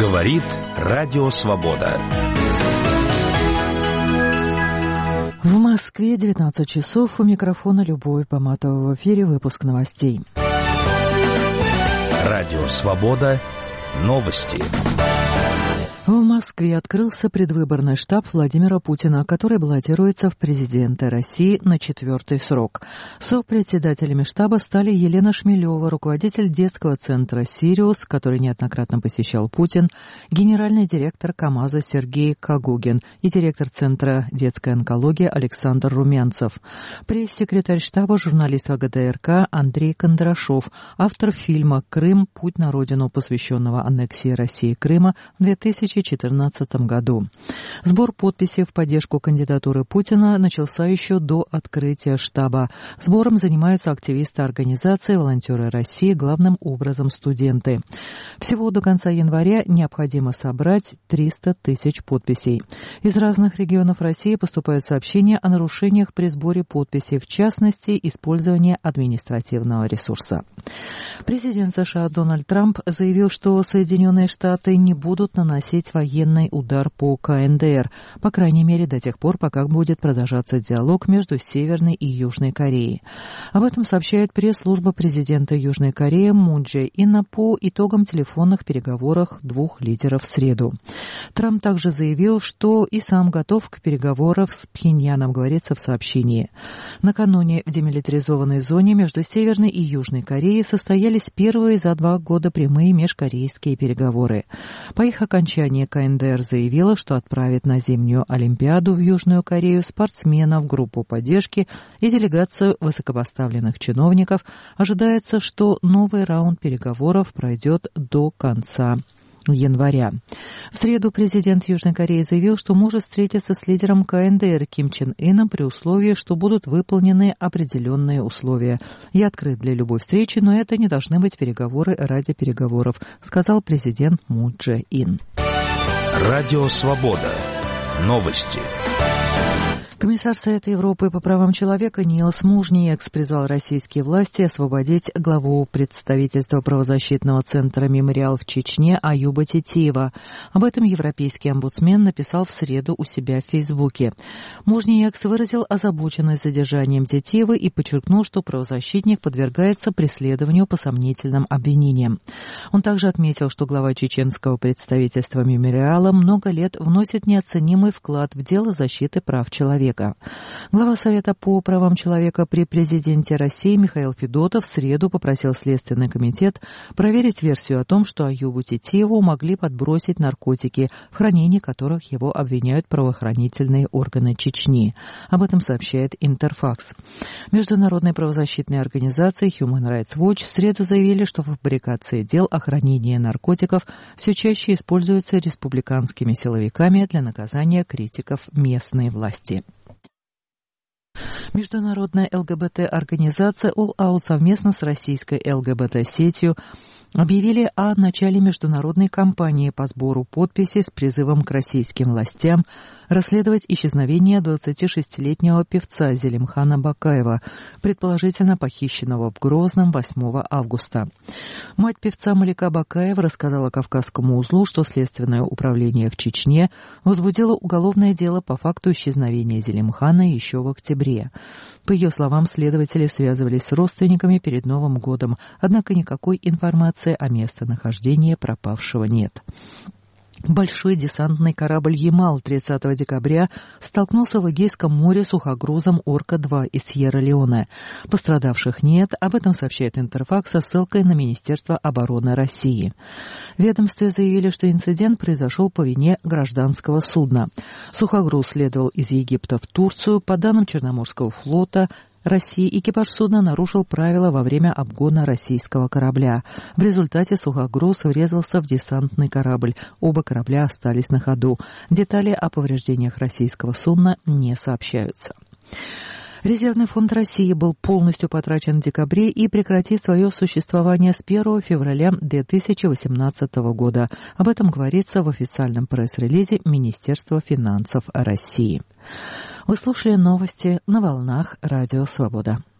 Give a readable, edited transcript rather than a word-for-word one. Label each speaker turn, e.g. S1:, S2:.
S1: Говорит Радио Свобода.
S2: В Москве 19 часов. У микрофона Любовь Поматова. В эфире выпуск новостей.
S1: Радио Свобода. Новости.
S2: В Москве открылся предвыборный штаб Владимира Путина, который баллотируется в президенты России на 4-й срок. Сопредседателями штаба стали Елена Шмелева, руководитель детского центра «Сириус», который неоднократно посещал Путин, генеральный директор КамАЗа Сергей Кагугин и директор Центра детской онкологии Александр Румянцев. Пресс-секретарь штаба, журналист ВГТРК Андрей Кондрашов, автор фильма «Крым. Путь на родину», посвященного аннексии России Крыма в 2014 году. Сбор подписей в поддержку кандидатуры Путина начался еще до открытия штаба. Сбором занимаются активисты организации «Волонтеры России», главным образом студенты. Всего до конца января необходимо собрать 300 тысяч подписей. Из разных регионов России поступают сообщения о нарушениях при сборе подписей, в частности, использование административного ресурса. Президент США Дональд Трамп заявил, что Соединенные Штаты не будут наносить военный удар по КНДР, по крайней мере до тех пор, пока будет продолжаться диалог между Северной и Южной Кореей. Об этом сообщает пресс-служба президента Южной Кореи Мун Чжэ Ина по итогам телефонных переговоров двух лидеров в среду. Трамп также заявил, что и сам готов к переговорам с Пхеньяном, говорится в сообщении. Накануне в демилитаризованной зоне между Северной и Южной Кореей состоялись первые за 2 года прямые межкорейские переговоры. По их окончании КНДР заявила, что отправит на зимнюю Олимпиаду в Южную Корею спортсменов, группу поддержки и делегацию высокопоставленных чиновников. Ожидается, что новый раунд переговоров пройдет до конца января. В среду президент Южной Кореи заявил, что может встретиться с лидером КНДР Ким Чен Ыном при условии, что будут выполнены определенные условия. «Я открыт для любой встречи, но это не должны быть переговоры ради переговоров», сказал президент Мун Чжэ Ин.
S1: Радио Свобода. Новости.
S2: Комиссар Совета Европы по правам человека Нилс Мужниекс призвал российские власти освободить главу представительства правозащитного центра «Мемориал» в Чечне Аюба Тетиева. Об этом европейский омбудсмен написал в среду у себя в Фейсбуке. Мужниекс выразил озабоченность задержанием Тетиевой и подчеркнул, что правозащитник подвергается преследованию по сомнительным обвинениям. Он также отметил, что глава чеченского представительства «Мемориала» много лет вносит неоценимый вклад в дело защиты прав человека. Глава Совета по правам человека при президенте России Михаил Федотов в среду попросил Следственный комитет проверить версию о том, что Аюбу Тетиеву могли подбросить наркотики, в хранении которых его обвиняют правоохранительные органы Чечни. Об этом сообщает Интерфакс. Международные правозащитные организации Human Rights Watch в среду заявили, что в фабрикации дел о хранении наркотиков все чаще используются республиканскими силовиками для наказания критиков местной власти. Международная ЛГБТ-организация All Out совместно с российской ЛГБТ-сетью объявили о начале международной кампании по сбору подписей с призывом к российским властям расследовать исчезновение 26-летнего певца Зелимхана Бакаева, предположительно похищенного в Грозном 8 августа. Мать певца Малика Бакаева рассказала Кавказскому узлу, что Следственное управление в Чечне возбудило уголовное дело по факту исчезновения Зелимхана еще в октябре. По ее словам, следователи связывались с родственниками перед Новым годом, однако никакой информации о местонахождении пропавшего нет. Большой десантный корабль «Ямал» 30 декабря столкнулся в Эгейском море с сухогрузом «Орка-2» из Сьерра-Леоне. Пострадавших нет, об этом сообщает Интерфакс со ссылкой на Министерство обороны России. В ведомстве заявили, что инцидент произошел по вине гражданского судна. Сухогруз следовал из Египта в Турцию. По данным Черноморского флота России, экипаж судна нарушил правила во время обгона российского корабля. В результате сухогруз врезался в десантный корабль. Оба корабля остались на ходу. Детали о повреждениях российского судна не сообщаются. Резервный фонд России был полностью потрачен в декабре и прекратит свое существование с 1 февраля 2018 года. Об этом говорится в официальном пресс-релизе Министерства финансов России. Вы слушали новости на волнах Радио Свобода.